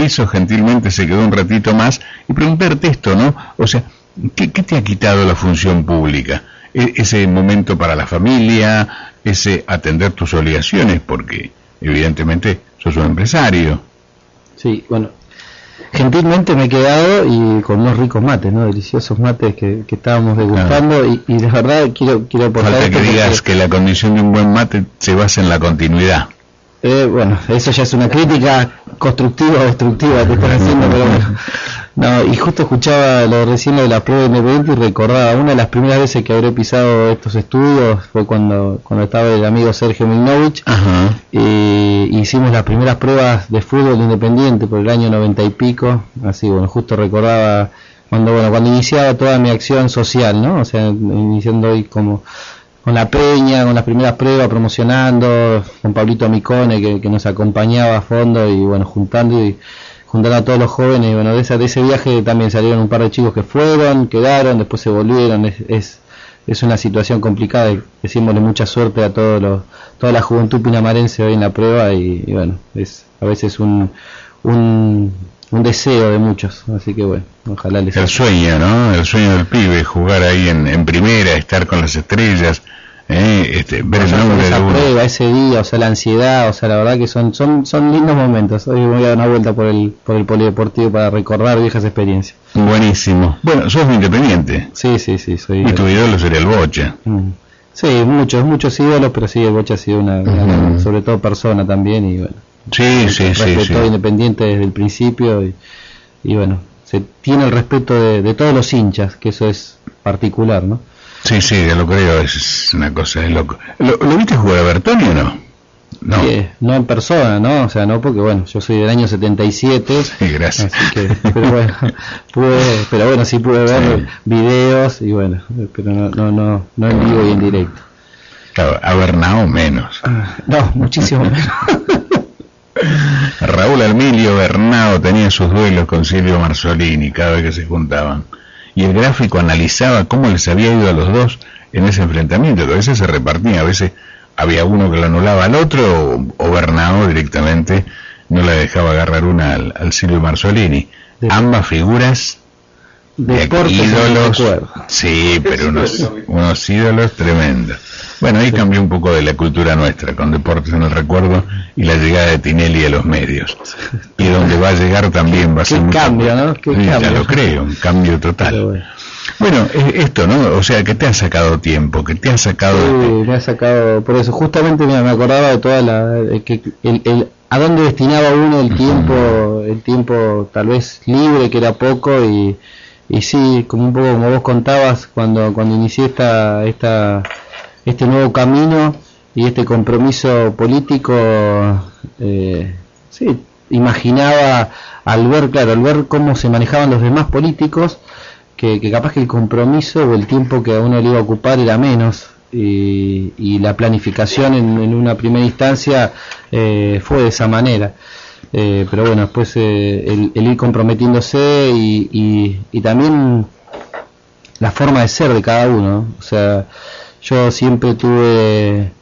piso gentilmente se quedó un ratito más, y preguntarte esto, ¿no? O sea, ¿qué te ha quitado la función pública? Ese momento para la familia, ese atender tus obligaciones, porque evidentemente sos un empresario. Sí, bueno, gentilmente me he quedado y con unos ricos mates, ¿no? Deliciosos mates que estábamos degustando, y de verdad quiero aportar. Falta que digas que la condición de un buen mate se basa en la continuidad. Bueno, eso ya es una crítica constructiva o destructiva que están haciendo, pero bueno. No, y justo escuchaba lo recién de la prueba independiente y recordaba, una de las primeras veces que habré pisado estos estudios fue cuando estaba el amigo Sergio Milnovich. Y hicimos las primeras pruebas de fútbol independiente por el año 90 y pico, así bueno, justo recordaba cuando iniciaba toda mi acción social, ¿no? O sea, iniciando hoy como con la peña, con las primeras pruebas, promocionando, con Pablito Micone que nos acompañaba a fondo, y bueno, juntando a todos los jóvenes. Y bueno, de ese viaje también salieron un par de chicos que quedaron, después se volvieron. Es una situación complicada, y decímosle mucha suerte a toda la juventud pinamarense hoy en la prueba, y bueno, es a veces un deseo de muchos, así que bueno, ojalá les el sueño, ¿no? El sueño del pibe, jugar ahí en primera, estar con las estrellas, ver el nombre de uno. Prueba ese día, o sea, la ansiedad, o sea, la verdad que son lindos momentos. Hoy voy a dar una vuelta por el polideportivo para recordar viejas experiencias. Buenísimo. Bueno, sos independiente. Sí, soy. Y tu ídolo sería el Bocha. Sí, muchos ídolos, pero sí, el Bocha ha sido una sobre todo persona también, y bueno. Sí. Respetó Independiente desde el principio, y bueno, se tiene el respeto de todos los hinchas, que eso es particular, ¿no? Sí, ya lo creo, es una cosa de loco. ¿Lo viste jugar a Bertoni o no? No. No en persona, ¿no? O sea, no, porque bueno, yo soy del año 77. Sí, gracias. Así que, pero bueno, sí pude ver videos, y bueno, pero no en vivo y en directo. Claro, a Bernao menos. No, muchísimo menos. Raúl Emilio Bernao tenía sus duelos con Silvio Marzolini cada vez que se juntaban, y el gráfico analizaba cómo les había ido a los dos en ese enfrentamiento, que a veces se repartían, a veces había uno que lo anulaba al otro, o Bernao directamente no le dejaba agarrar una al Silvio Marzolini. Ambas figuras de ídolos, sí, pero unos ídolos tremendos. Bueno, ahí cambió un poco de la cultura nuestra, con Deportes en el Recuerdo y la llegada de Tinelli a los medios. Y donde va a llegar también va a ser un cambio, ¿no? Ya lo creo, un cambio total. Bueno, esto, ¿no? O sea, que te ha sacado tiempo, que te ha sacado... Sí, me ha sacado, por eso, justamente me acordaba de toda a dónde destinaba uno el tiempo tal vez libre, que era poco, y sí, como un poco como vos contabas, cuando inicié este nuevo camino y este compromiso político, sí, imaginaba al ver cómo se manejaban los demás políticos, que capaz que el compromiso o el tiempo que a uno le iba a ocupar era menos, y la planificación en una primera instancia fue de esa manera. Pero bueno, después el ir comprometiéndose y también la forma de ser de cada uno, ¿no? O sea, yo siempre tuve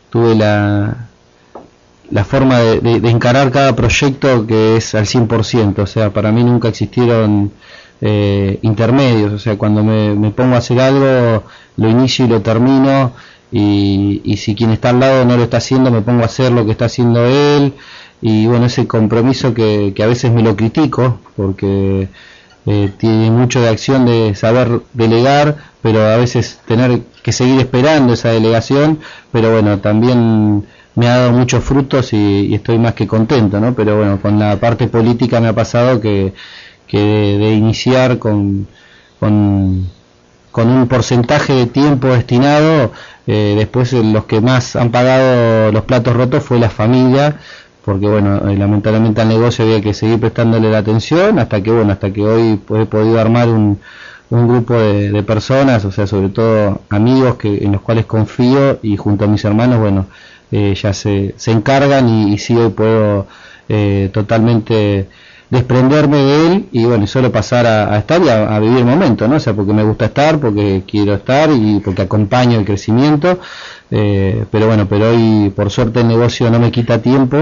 la forma de encarar cada proyecto que es al 100%, o sea, para mí nunca existieron intermedios, o sea, cuando me pongo a hacer algo, lo inicio y lo termino, y si quien está al lado no lo está haciendo, me pongo a hacer lo que está haciendo él, y bueno, ese compromiso que a veces me lo critico, porque tiene mucho de acción de saber delegar, pero a veces tener que seguir esperando esa delegación, pero bueno, también me ha dado muchos frutos y estoy más que contento, ¿no? Pero bueno, con la parte política me ha pasado que de iniciar con un porcentaje de tiempo destinado, después los que más han pagado los platos rotos fue la familia, porque bueno, lamentablemente al negocio había que seguir prestándole la atención hasta que hoy he podido armar un grupo de personas, o sea, sobre todo amigos en los cuales confío, y junto a mis hermanos, bueno, ya se encargan, y sí, hoy puedo totalmente desprenderme de él, y bueno, solo pasar a estar y a vivir el momento, ¿no? O sea, porque me gusta estar, porque quiero estar y porque acompaño el crecimiento, pero hoy por suerte el negocio no me quita tiempo,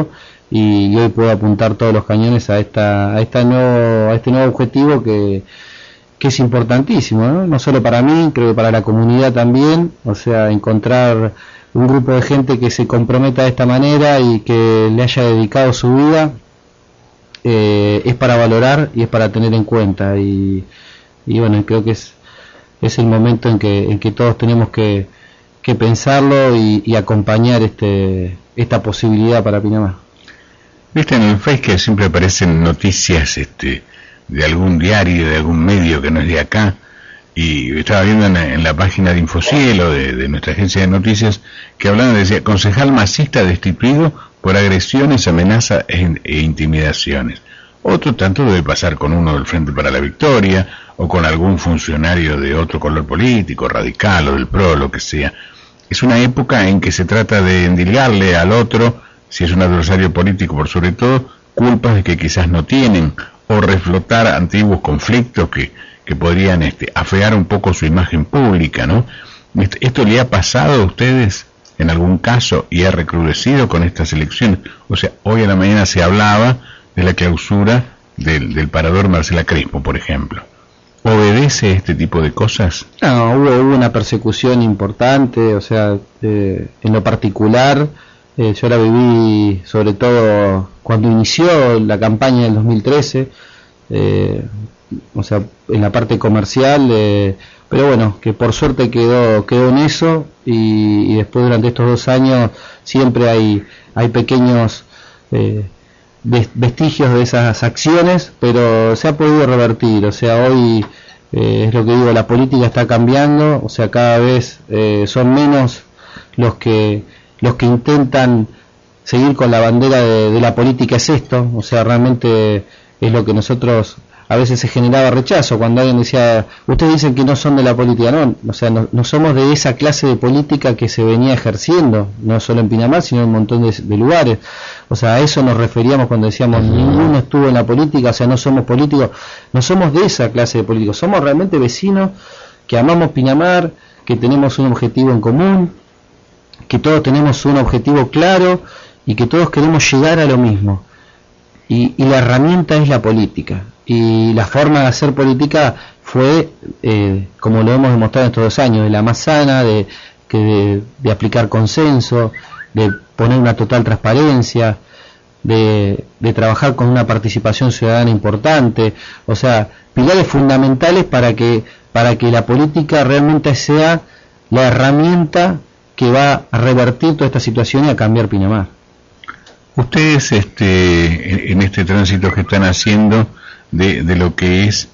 y hoy puedo apuntar todos los cañones a este nuevo objetivo que es importantísimo, ¿no? No solo para mí, creo que para la comunidad también, o sea, encontrar un grupo de gente que se comprometa de esta manera y que le haya dedicado su vida, es para valorar y es para tener en cuenta, y bueno, creo que es el momento en que todos tenemos que pensarlo y acompañar esta posibilidad para Pinamar. Viste en el Face que siempre aparecen noticias de algún diario, de algún medio que no es de acá, y estaba viendo en la página de Infocielo, de nuestra agencia de noticias, que hablaban, decía, concejal masista destituido por agresiones, amenazas e intimidaciones. Otro tanto debe pasar con uno del Frente para la Victoria, o con algún funcionario de otro color político, radical o del PRO, lo que sea. Es una época en que se trata de endilgarle al otro, si es un adversario político por sobre todo, culpas de que quizás no tienen, o reflotar antiguos conflictos que podrían afear un poco su imagen pública, ¿no? ¿Esto le ha pasado a ustedes en algún caso y ha recrudecido con estas elecciones? O sea, hoy a la mañana se hablaba de la clausura del parador Marcela Crespo, por ejemplo. ¿Obedece este tipo de cosas? No, hubo una persecución importante, o sea, en lo particular, yo la viví sobre todo cuando inició la campaña del 2013, o sea, en la parte comercial, pero bueno, que por suerte quedó en eso, y después durante estos 2 años siempre hay pequeños vestigios de esas acciones, pero se ha podido revertir. O sea, hoy es lo que digo, la política está cambiando, o sea, cada vez son menos los que intentan seguir con la bandera de la política es esto, o sea, realmente es lo que nosotros a veces se generaba rechazo cuando alguien decía, ustedes dicen que no son de la política. No, o sea, no somos de esa clase de política que se venía ejerciendo, no solo en Pinamar, sino en un montón de lugares. O sea, a eso nos referíamos cuando decíamos ninguno estuvo en la política, o sea, no somos políticos, no somos de esa clase de políticos, somos realmente vecinos que amamos Pinamar, que tenemos un objetivo en común, que todos tenemos un objetivo claro y que todos queremos llegar a lo mismo. Y la herramienta es la política, y la forma de hacer política fue, como lo hemos demostrado en estos 2 años, de la más sana, de aplicar consenso, de poner una total transparencia, de trabajar con una participación ciudadana importante, o sea, pilares fundamentales para que la política realmente sea la herramienta que va a revertir toda esta situación y a cambiar Pinamar. Ustedes en este tránsito que están haciendo de lo que es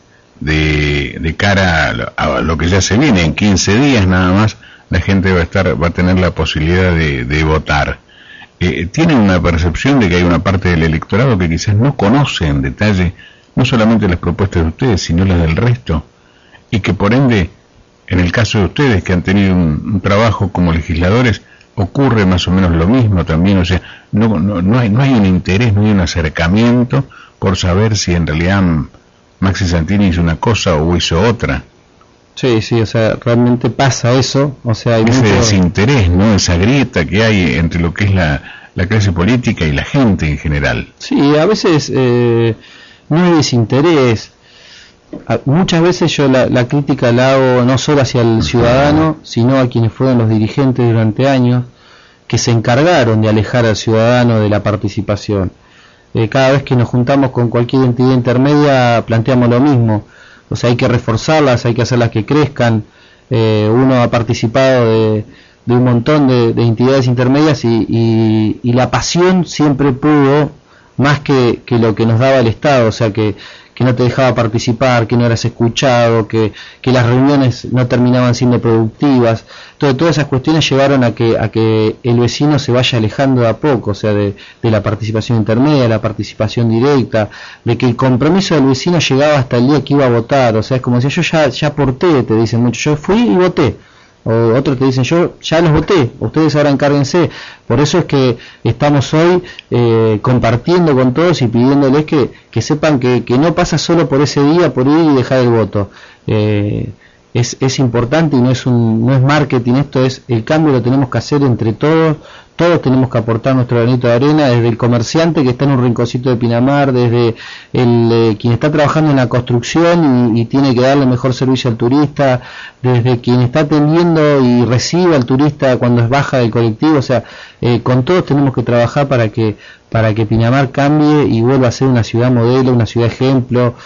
de cara a lo que ya se viene, en 15 días nada más la gente va a tener la posibilidad de votar. ¿Tienen una percepción de que hay una parte del electorado que quizás no conoce en detalle no solamente las propuestas de ustedes, sino las del resto, y que por ende, en el caso de ustedes que han tenido un trabajo como legisladores, ocurre más o menos lo mismo también? O sea, no hay un interés, no hay un acercamiento por saber si en realidad Maxi Santini hizo una cosa o hizo otra? Sí, o sea, realmente pasa eso, o sea, hay ese desinterés, ¿no? Esa grieta que hay entre lo que es la clase política y la gente en general. Sí, a veces no hay desinterés. Muchas veces yo la crítica la hago no solo hacia el ciudadano, sino a quienes fueron los dirigentes durante años, que se encargaron de alejar al ciudadano de la participación. Cada vez que nos juntamos con cualquier entidad intermedia planteamos lo mismo. O sea, hay que reforzarlas, hay que hacerlas que crezcan. Uno ha participado de un montón de entidades intermedias y la pasión siempre pudo más que lo que nos daba el Estado, o sea, que no te dejaba participar, que no eras escuchado, que las reuniones no terminaban siendo productivas. Todas esas cuestiones llevaron a que el vecino se vaya alejando de a poco, o sea, de la participación intermedia, de la participación directa, de que el compromiso del vecino llegaba hasta el día que iba a votar. O sea, es como si yo ya aporté, te dicen mucho, yo fui y voté. O otros te dicen, yo ya los voté, ustedes ahora encárguense. Por eso es que estamos hoy compartiendo con todos y pidiéndoles que sepan que no pasa solo por ese día, por ir y dejar el voto. Es importante y no es marketing, esto es el cambio, lo tenemos que hacer entre todos todos tenemos que aportar nuestro granito de arena, desde el comerciante que está en un rinconcito de Pinamar, desde quien está trabajando en la construcción y tiene que darle mejor servicio al turista, desde quien está atendiendo y recibe al turista cuando baja del colectivo. O sea, con todos tenemos que trabajar para que Pinamar cambie y vuelva a ser una ciudad modelo, una ciudad ejemplo,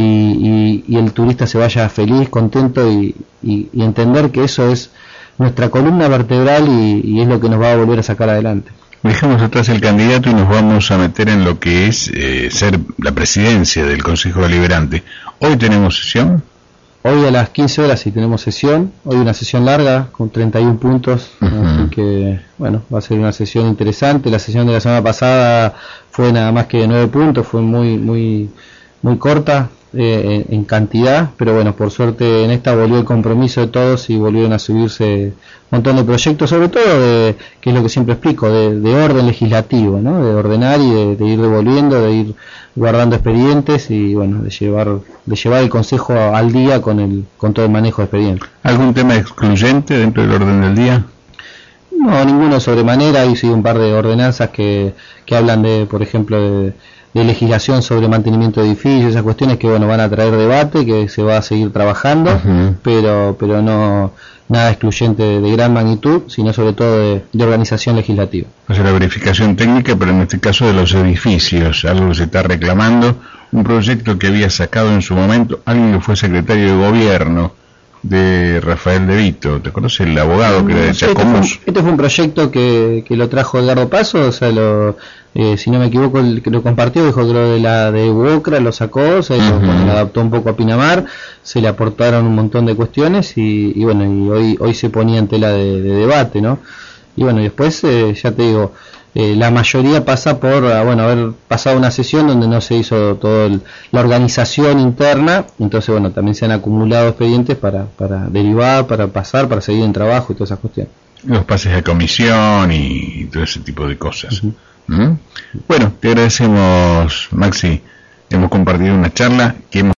y el turista se vaya feliz, contento y entender que eso es nuestra columna vertebral y es lo que nos va a volver a sacar adelante. Dejemos atrás el candidato y nos vamos a meter en lo que es ser la presidencia del Consejo Deliberante. ¿Hoy tenemos sesión? Hoy a las 15 horas sí tenemos sesión, hoy una sesión larga con 31 puntos, así que bueno, va a ser una sesión interesante. La sesión de la semana pasada fue nada más que de 9 puntos, fue muy corta en cantidad, pero bueno, por suerte en esta volvió el compromiso de todos y volvieron a subirse un montón de proyectos, sobre todo que es lo que siempre explico, de orden legislativo, ¿no? De ordenar y de ir devolviendo, de ir guardando expedientes y bueno, de llevar el Consejo al día con todo el manejo de expedientes. ¿Algún tema excluyente dentro del orden del día? No, ninguno sobremanera. Hay sí un par de ordenanzas que hablan de, por ejemplo, de legislación sobre mantenimiento de edificios, esas cuestiones que bueno van a traer debate, que se va a seguir trabajando, pero no nada excluyente de gran magnitud, sino sobre todo de organización legislativa. O sea, la verificación técnica, pero en este caso de los edificios, algo que se está reclamando, un proyecto que había sacado en su momento alguien que fue secretario de gobierno de Rafael De Vito, ¿te conoces? El abogado que era de Chascomús. Este fue un proyecto que lo trajo Edgardo Paso, o sea, si no me equivoco, el que lo compartió, dijo que lo de Buocra lo sacó, o sea, lo adaptó un poco a Pinamar, se le aportaron un montón de cuestiones y bueno, y hoy se ponía en tela de debate, ¿no? Y bueno, y después, ya te digo, la mayoría pasa por haber pasado una sesión donde no se hizo toda la organización interna, entonces bueno, también se han acumulado expedientes para derivar, para pasar, para seguir en trabajo y todas esas cuestiones. Los pases a comisión y todo ese tipo de cosas. Bueno, te agradecemos, Maxi, hemos compartido una charla que hemos